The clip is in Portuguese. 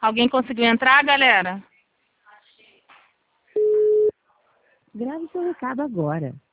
Alguém conseguiu entrar, galera? Grave seu recado agora.